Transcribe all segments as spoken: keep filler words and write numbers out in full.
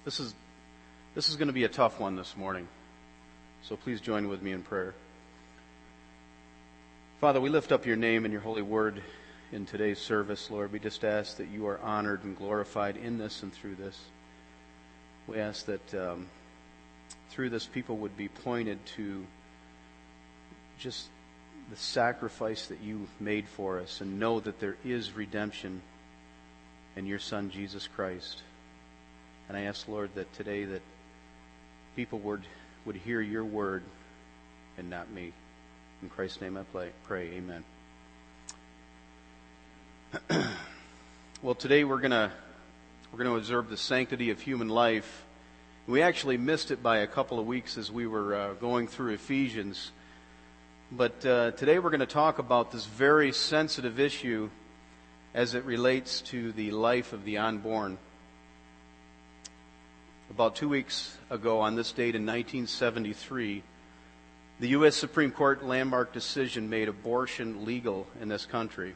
This is this is going to be a tough one this morning. So please join with me in prayer. Father, we lift up your name and your holy word in today's service, Lord. We just ask that you are honored and glorified in this and through this. We ask that um, through this people would be pointed to just the sacrifice that you made for us and know that there is redemption in your Son, Jesus Christ. And I ask, Lord, that today that people would, would hear your word and not me. In Christ's name I pray, pray. Amen. Well, today we're gonna we're gonna observe the sanctity of human life. We actually missed it by a couple of weeks as we were uh, going through Ephesians. But uh, today we're going to talk about this very sensitive issue as it relates to the life of the unborn. About two weeks ago on this date in nineteen seventy-three, the U S Supreme Court landmark decision made abortion legal in this country.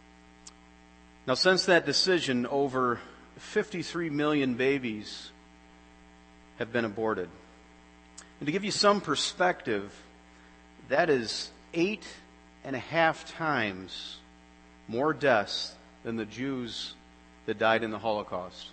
Now, since that decision, over fifty-three million babies have been aborted. And to give you some perspective, that is eight and a half times more deaths than the Jews that died in the Holocaust.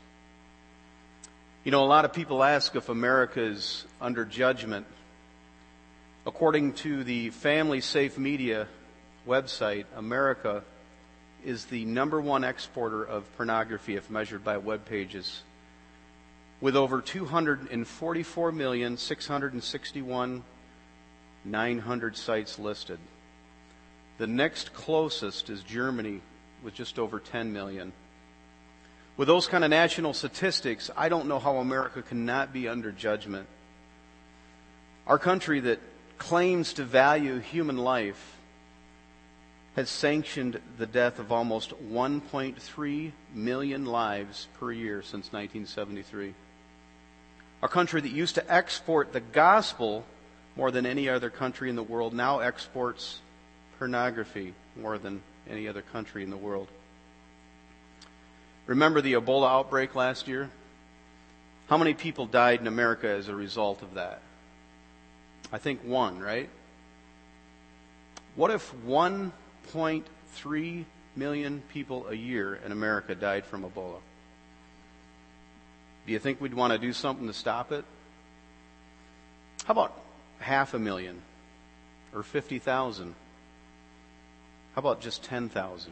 You know, a lot of people ask if America is under judgment. According to the Family Safe Media website, America is the number one exporter of pornography if measured by web pages, with over two hundred forty-four million, six hundred sixty-one thousand nine hundred sites listed. The next closest is Germany with just over ten million. With those kind of national statistics, I don't know how America cannot be under judgment. Our country that claims to value human life has sanctioned the death of almost one point three million lives per year since nineteen seventy-three. Our country that used to export the gospel more than any other country in the world now exports pornography more than any other country in the world. Remember the Ebola outbreak last year? How many people died in America as a result of that? I think one, right? What if one point three million people a year in America died from Ebola? Do you think we'd want to do something to stop it? How about half a million or fifty thousand? How about just ten thousand?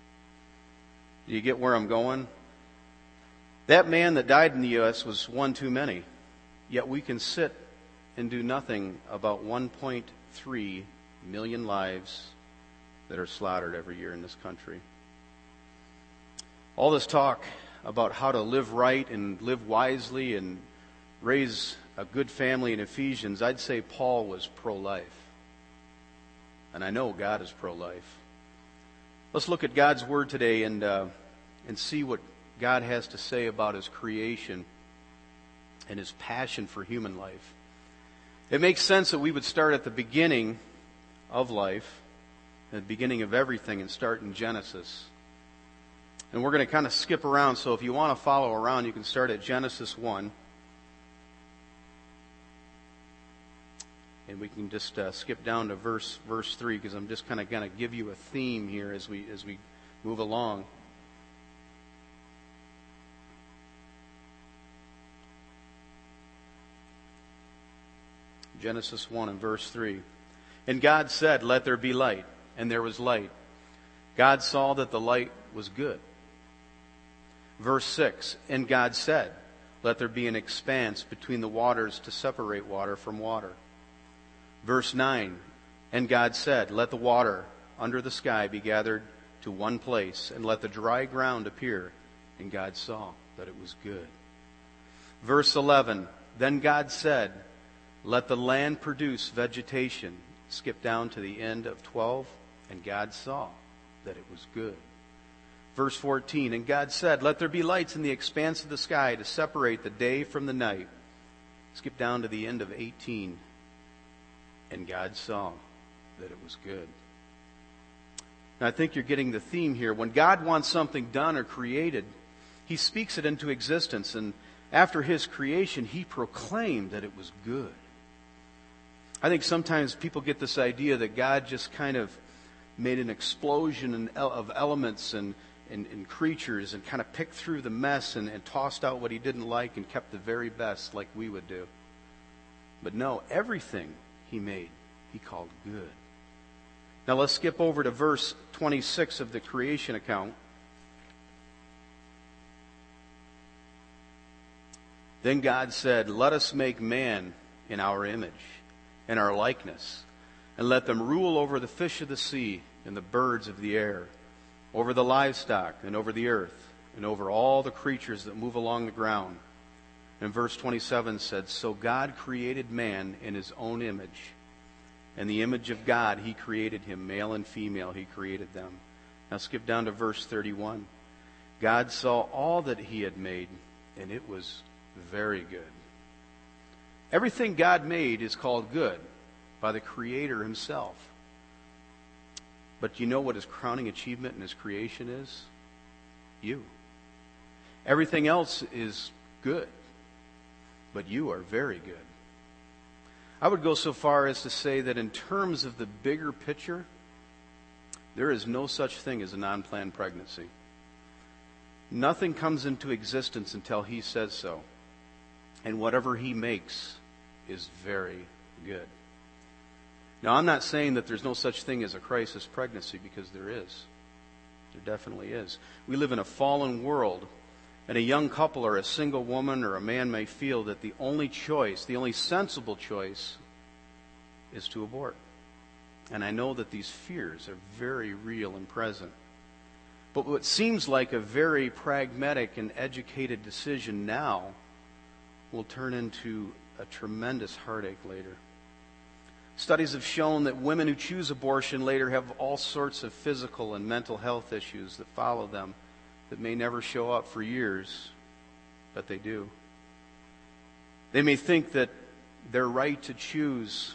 Do you get where I'm going? That man that died in the U S was one too many. Yet we can sit and do nothing about one point three million lives that are slaughtered every year in this country. All this talk about how to live right and live wisely and raise a good family in Ephesians, I'd say Paul was pro-life. And I know God is pro-life. Let's look at God's Word today and uh, and see what God has to say about His creation and His passion for human life. It makes sense that we would start at the beginning of life, at the beginning of everything, and start in Genesis. And we're going to kind of skip around, so if you want to follow around, you can start at Genesis one. And we can just uh, skip down to verse verse three, because I'm just kind of going to give you a theme here as we as we move along. Genesis one and verse three. And God said, "Let there be light," and there was light. God saw that the light was good. Verse six. And God said, "Let there be an expanse between the waters to separate water from water." Verse nine, and God said, "Let the water under the sky be gathered to one place, and let the dry ground appear." And God saw that it was good. Verse eleven, then God said, "Let the land produce vegetation." Skip down to the end of twelve, and God saw that it was good. Verse fourteen, and God said, "Let there be lights in the expanse of the sky to separate the day from the night." Skip down to the end of eighteen. And God saw that it was good. Now, I think you're getting the theme here. When God wants something done or created, He speaks it into existence. And after his creation, he proclaimed that it was good. I think sometimes people get this idea that God just kind of made an explosion of elements and, and, and creatures and kind of picked through the mess and, and tossed out what he didn't like and kept the very best like we would do. But no, everything he made, he called good. Now let's skip over to verse twenty-six of the creation account. Then God said, "Let us make man in our image, in our likeness, and let them rule over the fish of the sea and the birds of the air, over the livestock and over the earth, and over all the creatures that move along the ground." And verse twenty-seven said, "So God created man in his own image. In the image of God he created him, male and female he created them." Now skip down to verse thirty-one. God saw all that he had made, and it was very good. Everything God made is called good by the Creator himself. But you know what his crowning achievement in his creation is? You. Everything else is good, but you are very good. I would go so far as to say that in terms of the bigger picture, there is no such thing as a non-planned pregnancy. Nothing comes into existence until he says so. And whatever he makes is very good. Now, I'm not saying that there's no such thing as a crisis pregnancy, because there is. There definitely is. We live in a fallen world, and a young couple or a single woman or a man may feel that the only choice, the only sensible choice, is to abort. And I know that these fears are very real and present. But what seems like a very pragmatic and educated decision now will turn into a tremendous heartache later. Studies have shown that women who choose abortion later have all sorts of physical and mental health issues that follow them that may never show up for years, but they do. They may think that their right to choose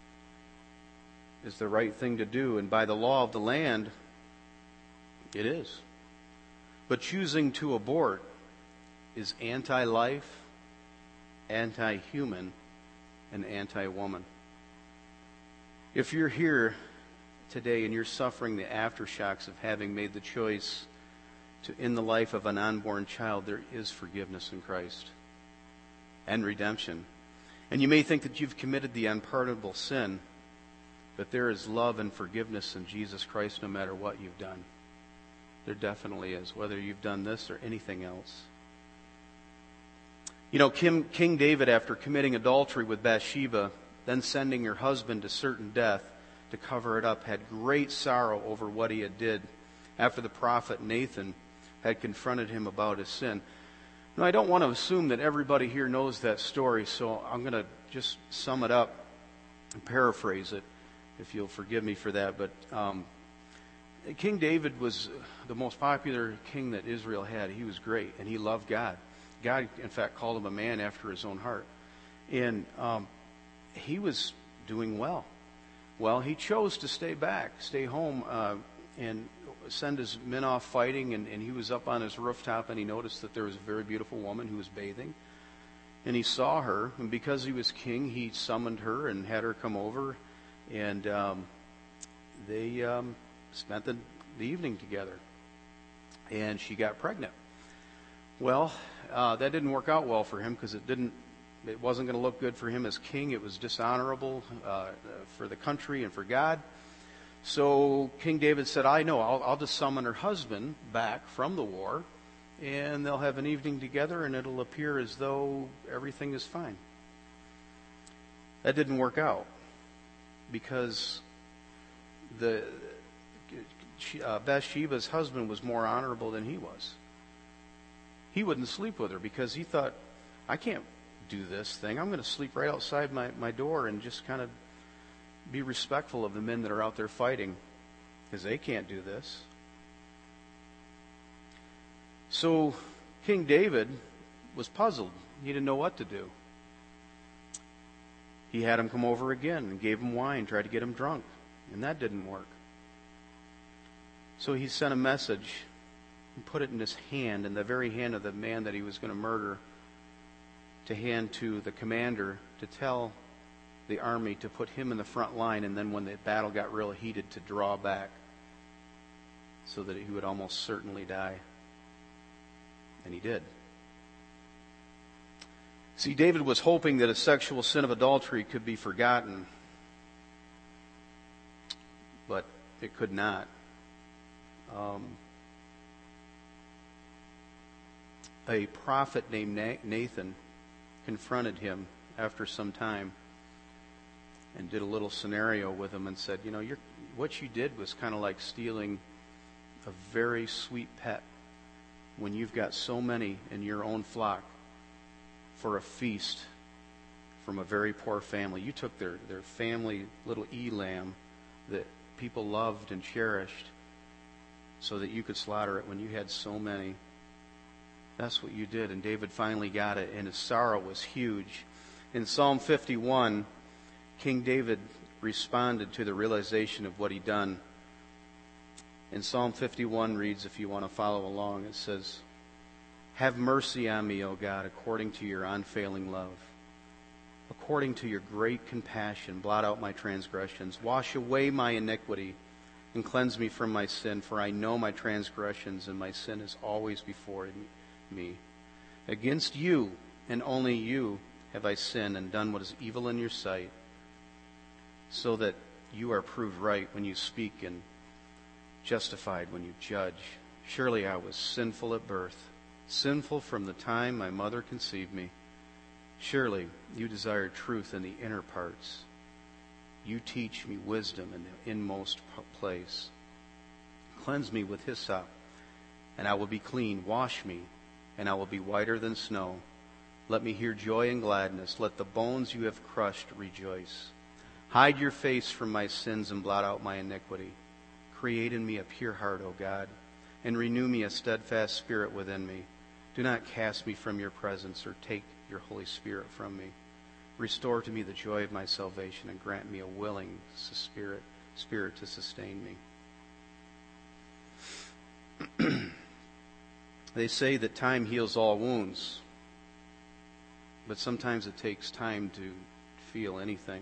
is the right thing to do, and by the law of the land, it is. But choosing to abort is anti-life, anti-human, and anti-woman. If you're here today and you're suffering the aftershocks of having made the choice to end the life of an unborn child, there is forgiveness in Christ and redemption. And you may think that you've committed the unpardonable sin, but there is love and forgiveness in Jesus Christ no matter what you've done. There definitely is, whether you've done this or anything else. You know, Kim, King David, after committing adultery with Bathsheba, then sending her husband to certain death to cover it up, had great sorrow over what he had did after the prophet Nathan had confronted him about his sin. Now, I don't want to assume that everybody here knows that story, so I'm going to just sum it up and paraphrase it, if you'll forgive me for that. But um, King David was the most popular king that Israel had. He was great, and he loved God. God, in fact, called him a man after his own heart. And um, he was doing well. Well, he chose to stay back, stay home, uh, and send his men off fighting. And, and he was up on his rooftop, and he noticed that there was a very beautiful woman who was bathing. And he saw her, and because he was king, he summoned her and had her come over. And um, they um, spent the, the evening together. And she got pregnant. Well, uh, that didn't work out well for him, because it didn't. It wasn't going to look good for him as king. It was dishonorable uh, for the country and for God. So King David said, I know, I'll, I'll just summon her husband back from the war, and they'll have an evening together, and it'll appear as though everything is fine. That didn't work out, because the uh, Bathsheba's husband was more honorable than he was. He wouldn't sleep with her because he thought, I can't do this thing. I'm going to sleep right outside my, my door and just kind of be respectful of the men that are out there fighting, because they can't do this. So King David was puzzled. He didn't know what to do. He had him come over again and gave him wine, tried to get him drunk, and that didn't work. So he sent a message and put it in his hand, in the very hand of the man that he was going to murder. to hand to the commander to tell the army to put him in the front line, and then when the battle got real heated, to draw back so that he would almost certainly die. And he did. See, David was hoping that a sexual sin of adultery could be forgotten, but it could not. Um, a prophet named Nathan confronted him after some time and did a little scenario with him and said, you know, you're, what you did was kind of like stealing a very sweet pet when you've got so many in your own flock for a feast from a very poor family. You took their, their family little e-lamb that people loved and cherished so that you could slaughter it when you had so many. That's what you did. And David finally got it, and his sorrow was huge. In Psalm fifty-one, King David responded to the realization of what he'd done. In Psalm fifty-one reads, if you want to follow along, it says, "Have mercy on me, O God, according to your unfailing love. According to your great compassion, blot out my transgressions. Wash away my iniquity and cleanse me from my sin, for I know my transgressions and my sin is always before me. Against you and only you have I sinned and done what is evil in your sight, so that you are proved right when you speak and justified when you judge. Surely I was sinful at birth, sinful from the time my mother conceived me. Surely you desire truth in the inner parts. You teach me wisdom in the inmost place. Cleanse me with hyssop, and I will be clean. Wash me, and I will be whiter than snow. Let me hear joy and gladness. Let the bones you have crushed rejoice. Hide your face from my sins and blot out my iniquity. Create in me a pure heart, O God, and renew me a steadfast spirit within me. Do not cast me from your presence or take your Holy Spirit from me. Restore to me the joy of my salvation and grant me a willing spirit, spirit to sustain me." They say that time heals all wounds, but sometimes it takes time to feel anything.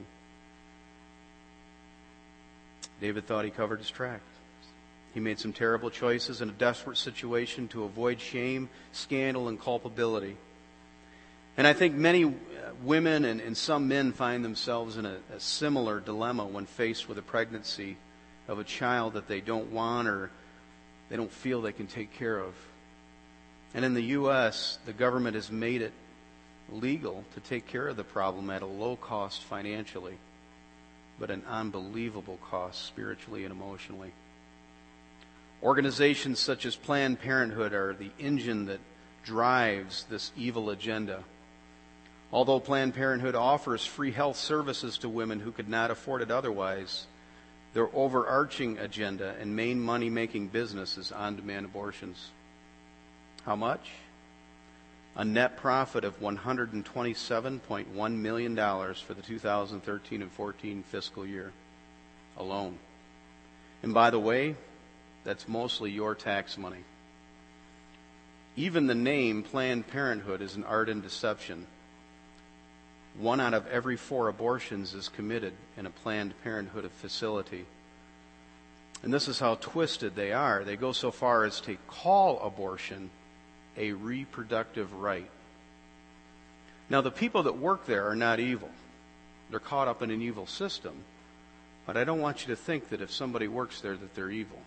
David thought he covered his tracks. He made some terrible choices in a desperate situation to avoid shame, scandal, and culpability. And I think many women and, and some men find themselves in a, a similar dilemma when faced with a pregnancy of a child that they don't want or they don't feel they can take care of. And in the U S, the government has made it legal to take care of the problem at a low cost financially, but an unbelievable cost spiritually and emotionally. Organizations such as Planned Parenthood are the engine that drives this evil agenda. Although Planned Parenthood offers free health services to women who could not afford it otherwise, their overarching agenda and main money-making business is on-demand abortions. How much? A net profit of one hundred twenty-seven point one million dollars for the two thousand thirteen and fourteen fiscal year alone. And by the way, that's mostly your tax money. Even the name Planned Parenthood is an art and deception. One out of every four abortions is committed in a Planned Parenthood facility. And this is how twisted they are. They go so far as to call abortion a reproductive right. Now, the people that work there are not evil. They're caught up in an evil system. But I don't want you to think that if somebody works there that they're evil.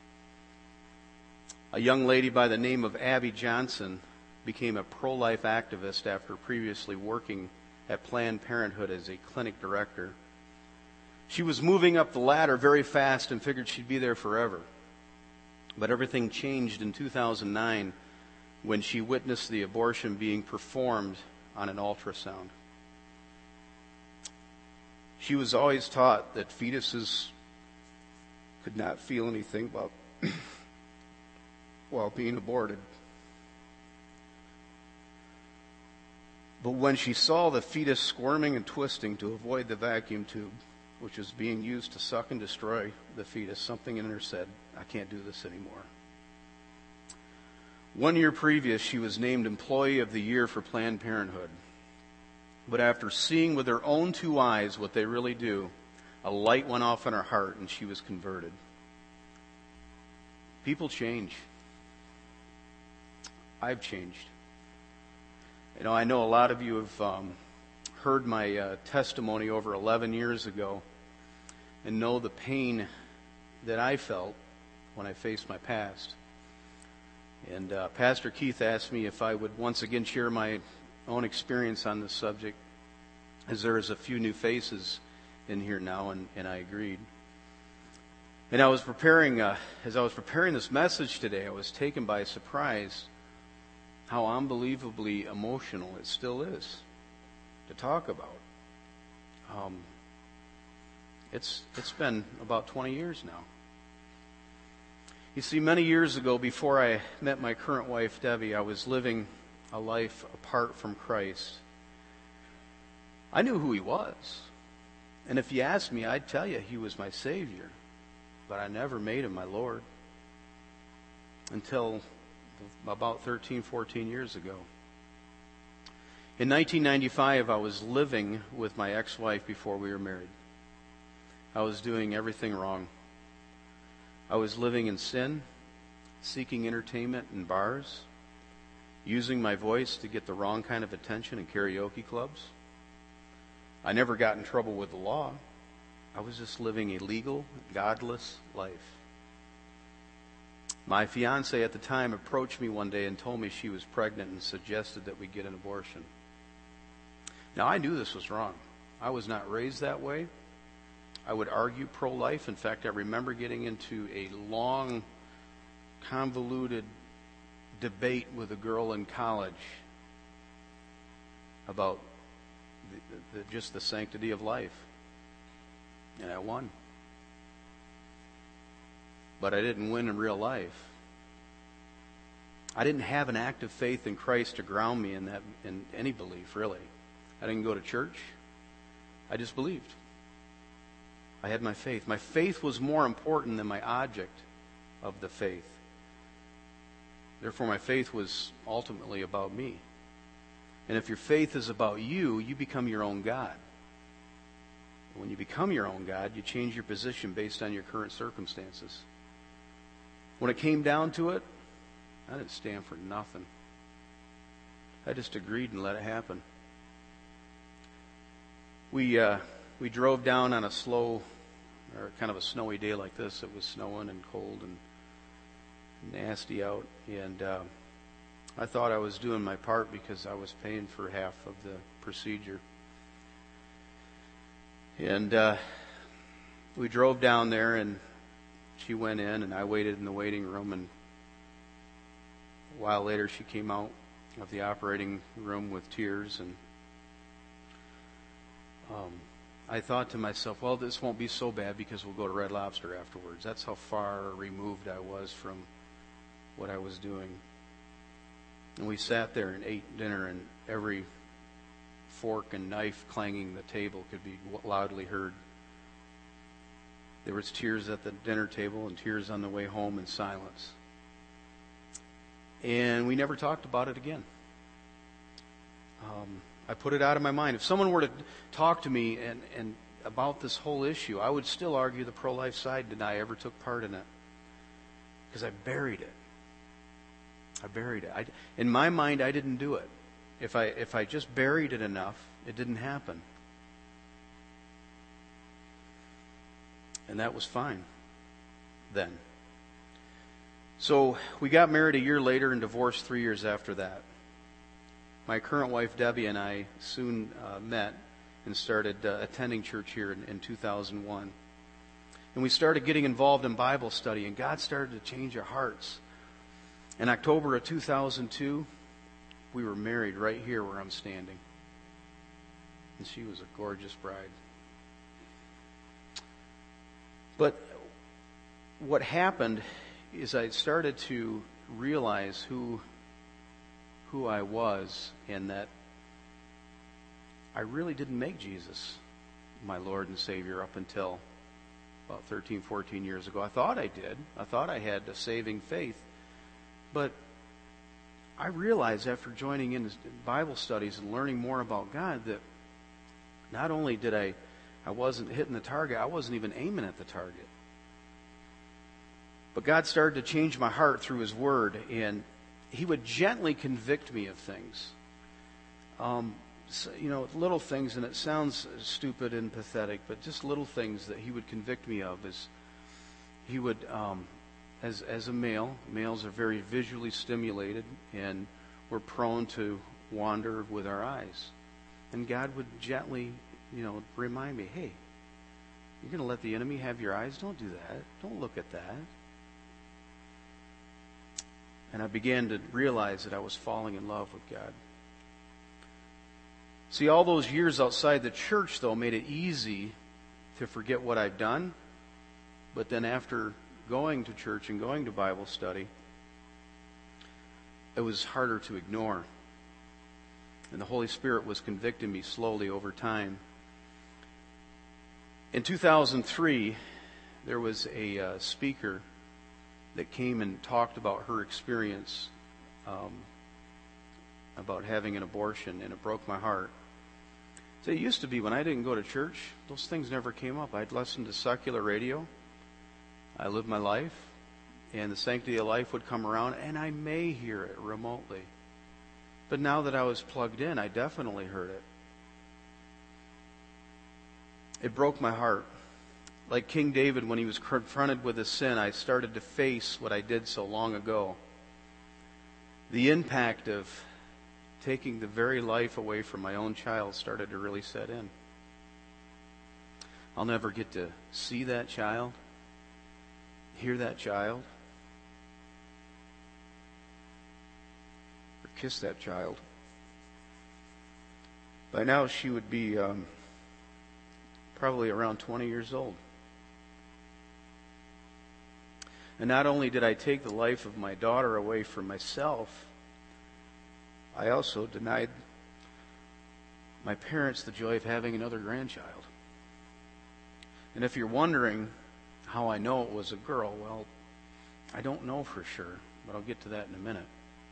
A young lady by the name of Abby Johnson became a pro-life activist after previously working at Planned Parenthood as a clinic director. She was moving up the ladder very fast and figured she'd be there forever. But everything changed in two thousand nine when she witnessed the abortion being performed on an ultrasound. She was always taught that fetuses could not feel anything while, while being aborted. But when she saw the fetus squirming and twisting to avoid the vacuum tube, which was being used to suck and destroy the fetus, something in her said, "I can't do this anymore." One year previous, she was named Employee of the Year for Planned Parenthood. But after seeing with her own two eyes what they really do, a light went off in her heart and she was converted. People change. I've changed. You know, I know a lot of you have um, heard my uh, testimony over eleven years ago and know the pain that I felt when I faced my past. And uh, Pastor Keith asked me if I would once again share my own experience on this subject, as there is a few new faces in here now, and, and I agreed. And I was preparing, uh, as I was preparing this message today, I was taken by surprise how unbelievably emotional it still is to talk about. Um, it's it's been about twenty years now. You see, many years ago, before I met my current wife, Debbie, I was living a life apart from Christ. I knew who He was. And if you asked me, I'd tell you He was my Savior. But I never made Him my Lord until about thirteen, fourteen years ago. In nineteen ninety-five, I was living with my ex-wife before we were married. I was doing everything wrong. I was living in sin, seeking entertainment in bars, using my voice to get the wrong kind of attention in karaoke clubs. I never got in trouble with the law. I was just living a legal, godless life. My fiancée at the time approached me one day and told me she was pregnant and suggested that we get an abortion. Now, I knew this was wrong. I was not raised that way. I would argue pro-life. In fact, I remember getting into a long, convoluted debate with a girl in college about the, the, just the sanctity of life. And I won. But I didn't win in real life. I didn't have an active faith in Christ to ground me in that, in any belief, really. I didn't go to church. I just believed. I had my faith. My faith was more important than my object of the faith. Therefore, my faith was ultimately about me. And if your faith is about you, you become your own God. When you become your own God, you change your position based on your current circumstances. When it came down to it, I didn't stand for nothing. I just agreed and let it happen. We uh, we drove down on a slow, or kind of a snowy day like this. It was snowing and cold and nasty out, and uh, I thought I was doing my part because I was paying for half of the procedure. And uh, we drove down there, and she went in, and I waited in the waiting room, and a while later she came out of the operating room with tears, and um, I thought to myself, well, this won't be so bad because we'll go to Red Lobster afterwards. That's how far removed I was from what I was doing. And we sat there and ate dinner, and every fork and knife clanging the table could be loudly heard. There was tears at the dinner table and tears on the way home in silence. And we never talked about it again. Um, I put it out of my mind. If someone were to talk to me and, and about this whole issue, I would still argue the pro-life side, and I ever took part in it. Because I buried it. I buried it. I, in my mind, I didn't do it. If I if I just buried it enough, it didn't happen. And that was fine then. So we got married a year later and divorced three years after that. My current wife, Debbie, and I soon uh, met and started uh, attending church here in, in two thousand one. And we started getting involved in Bible study, and God started to change our hearts. In October of two thousand two, we were married right here where I'm standing. And she was a gorgeous bride. But what happened is I started to realize who who I was, and that I really didn't make Jesus my Lord and Savior up until about thirteen, fourteen years ago. I thought I did. I thought I had a saving faith. But I realized after joining in Bible studies and learning more about God that not only did I, I wasn't hitting the target, I wasn't even aiming at the target. But God started to change my heart through His Word, and He would gently convict me of things. Um, so, you know, little things, and it sounds stupid and pathetic, but just little things that He would convict me of is He would, um, as as a male, males are very visually stimulated, and we're prone to wander with our eyes. And God would gently, you know, remind me, hey, you're going to let the enemy have your eyes? Don't do that. Don't look at that. And I began to realize that I was falling in love with God. See, all those years outside the church, though, made it easy to forget what I'd done. But then after going to church and going to Bible study, it was harder to ignore. And the Holy Spirit was convicting me slowly over time. In two thousand three, there was a uh, speaker that came and talked about her experience um, about having an abortion, and it broke my heart. So it used to be when I didn't go to church, those things never came up. I'd listen to secular radio. I lived my life, and the sanctity of life would come around, and I may hear it remotely. But now that I was plugged in, I definitely heard it. It broke my heart. Like King David, when he was confronted with his sin, I started to face what I did so long ago. The impact of taking the very life away from my own child started to really set in. I'll never get to see that child, hear that child, or kiss that child. By now she would be um, probably around twenty years old. And not only did I take the life of my daughter away from myself, I also denied my parents the joy of having another grandchild. And if you're wondering how I know it was a girl, well, I don't know for sure, but I'll get to that in a minute.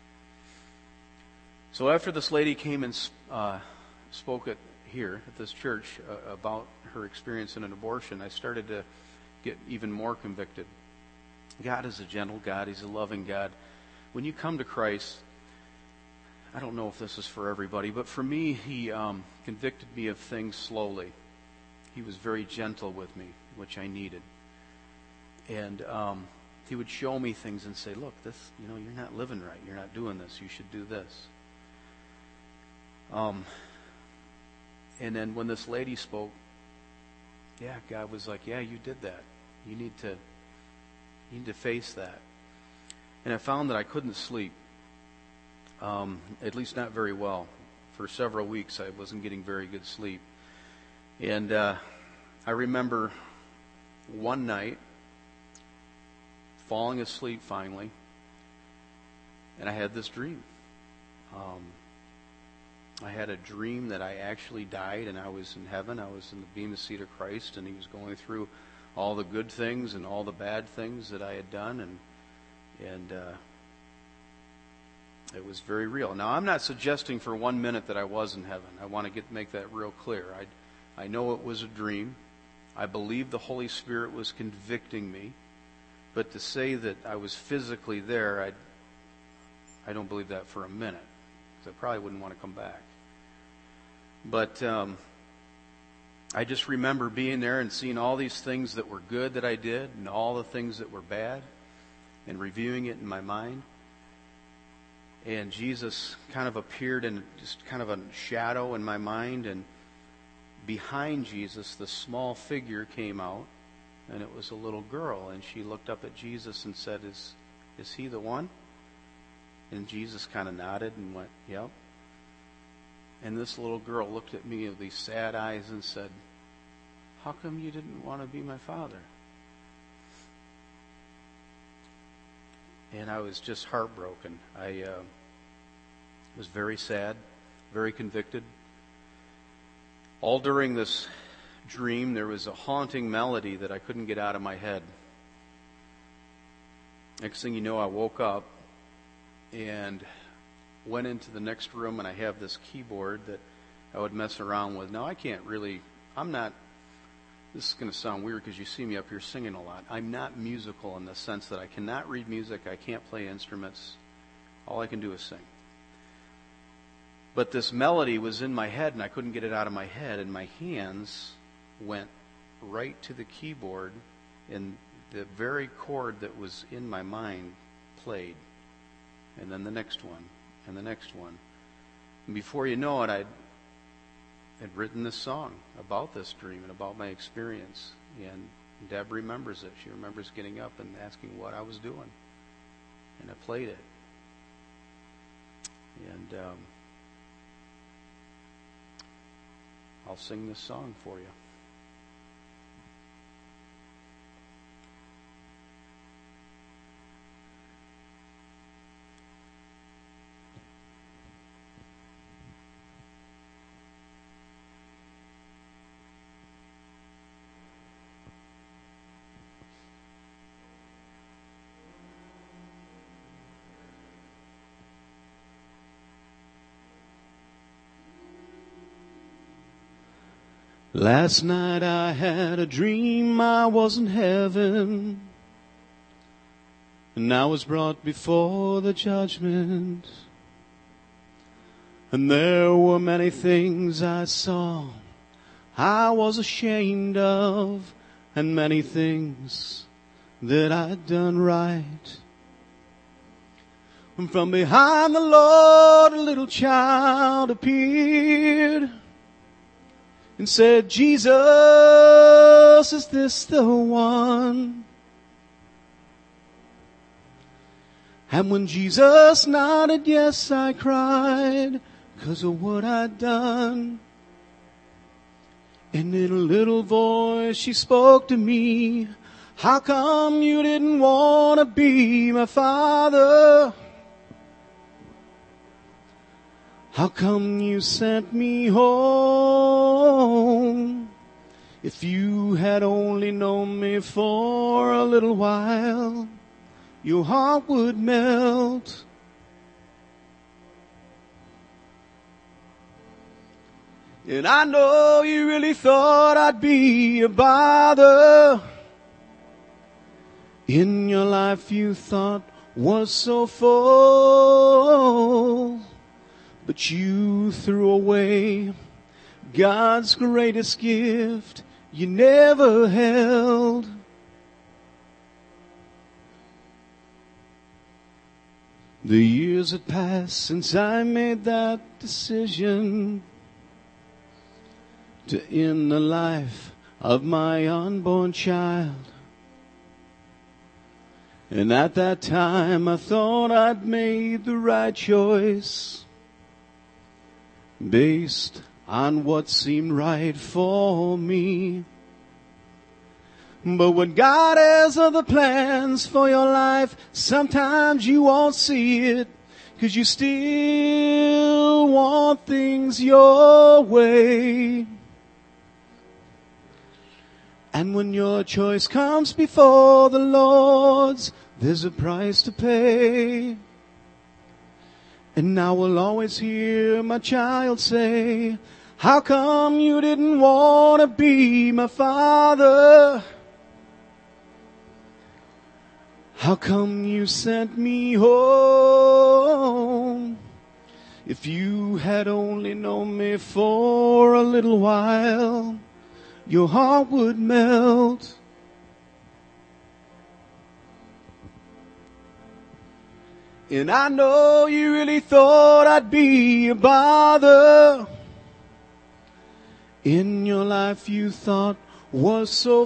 So after this lady came and uh, spoke at here at this church uh, about her experience in an abortion, I started to get even more convicted. God is a gentle God. He's a loving God. When you come to Christ, I don't know if this is for everybody, but for me, He um, convicted me of things slowly. He was very gentle with me, which I needed. And um, He would show me things and say, look, this, you know, you're not living right. You're not doing this. You should do this. Um, and then when this lady spoke, yeah, God was like, yeah, you did that. You need to You need to face that. And I found that I couldn't sleep, um, at least not very well. For several weeks, I wasn't getting very good sleep. And uh, I remember one night falling asleep finally, and I had this dream. Um, I had a dream that I actually died, and I was in heaven. I was in the Bema Seat of Christ, and He was going through all the good things and all the bad things that I had done, and and uh, it was very real. Now, I'm not suggesting for one minute that I was in heaven. I want to get make that real clear. I I know it was a dream. I believe the Holy Spirit was convicting me, but to say that I was physically there, I I don't believe that for a minute, because I probably wouldn't want to come back. But um, I just remember being there and seeing all these things that were good that I did and all the things that were bad and reviewing it in my mind. And Jesus kind of appeared in just kind of a shadow in my mind, and behind Jesus, the small figure came out, and it was a little girl, and she looked up at Jesus and said, is is he the one? And Jesus kind of nodded and went, yep. And this little girl looked at me with these sad eyes and said, how come you didn't want to be my father? And I was just heartbroken. I uh, was very sad, very convicted. All during this dream, there was a haunting melody that I couldn't get out of my head. Next thing you know, I woke up and went into the next room, and I have this keyboard that I would mess around with. Now, I can't really, I'm not, this is going to sound weird because you see me up here singing a lot. I'm not musical in the sense that I cannot read music, I can't play instruments. All I can do is sing. But this melody was in my head, and I couldn't get it out of my head, and my hands went right to the keyboard, and the very chord that was in my mind played. And then the next one, and the next one. And before you know it, I'd had written this song about this dream and about my experience. And Deb remembers it. She remembers getting up and asking what I was doing. And I played it. And um, I'll sing this song for you. Last night I had a dream I was in heaven, and I was brought before the judgment. And there were many things I saw I was ashamed of, and many things that I'd done right. And from behind the Lord a little child appeared and said, Jesus, is this the one? And when Jesus nodded yes, I cried, 'cause of what I'd done. And in a little voice she spoke to me, how come you didn't want to be my father? How come you sent me home? If you had only known me for a little while, your heart would melt. And I know you really thought I'd be a bother. In your life you thought was so full, but you threw away God's greatest gift you never held. The years had passed since I made that decision to end the life of my unborn child. And at that time I thought I'd made the right choice, based on what seemed right for me. But when God has other plans for your life, sometimes you won't see it, 'cause you still want things your way. And when your choice comes before the Lord's, there's a price to pay. And I will always hear my child say, how come you didn't want to be my father? How come you sent me home? If you had only known me for a little while, your heart would melt. And I know you really thought I'd be a bother. In your life you thought was so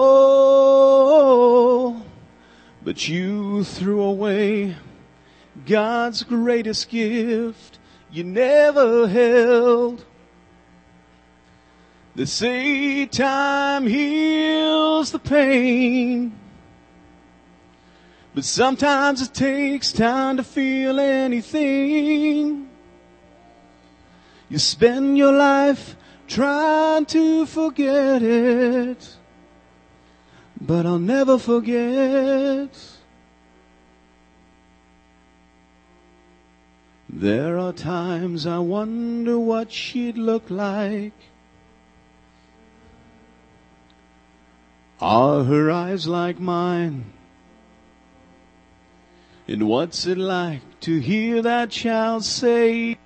full, but you threw away God's greatest gift you never held. They say time heals the pain, but sometimes it takes time to feel anything. You spend your life trying to forget it, but I'll never forget There are times I wonder what she'd look like. Are her eyes like mine? And what's it like to hear that child say,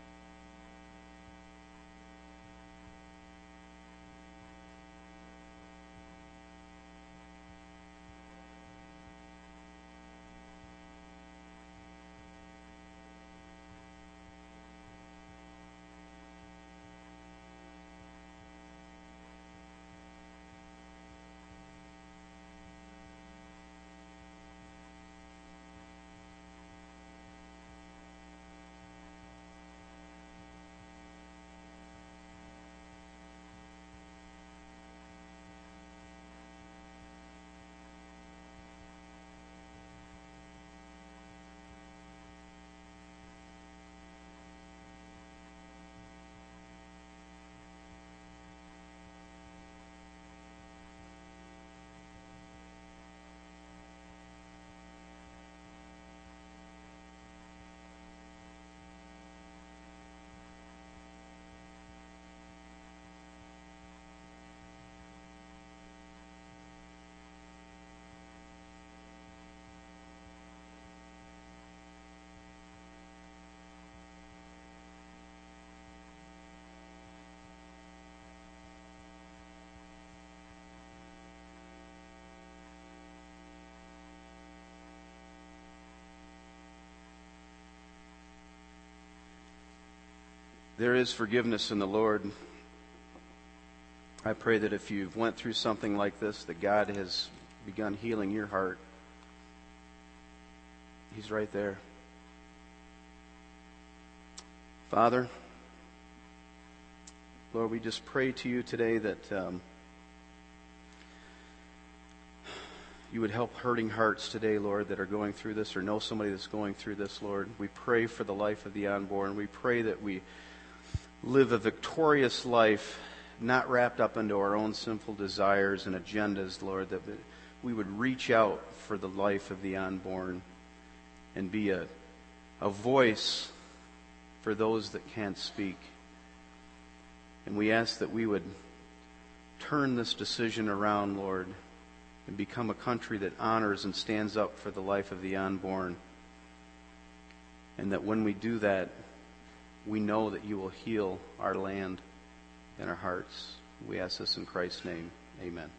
there is forgiveness in the Lord. I pray that if you've went through something like this, that God has begun healing your heart. He's right there. Father, Lord, we just pray to you today that um, you would help hurting hearts today, Lord, that are going through this or know somebody that's going through this, Lord. We pray for the life of the unborn. We pray that we live a victorious life, not wrapped up into our own sinful desires and agendas, Lord, that we would reach out for the life of the unborn and be a, a voice for those that can't speak. And we ask that we would turn this decision around, Lord, and become a country that honors and stands up for the life of the unborn. And that when we do that, we know that you will heal our land and our hearts. We ask this in Christ's name. Amen.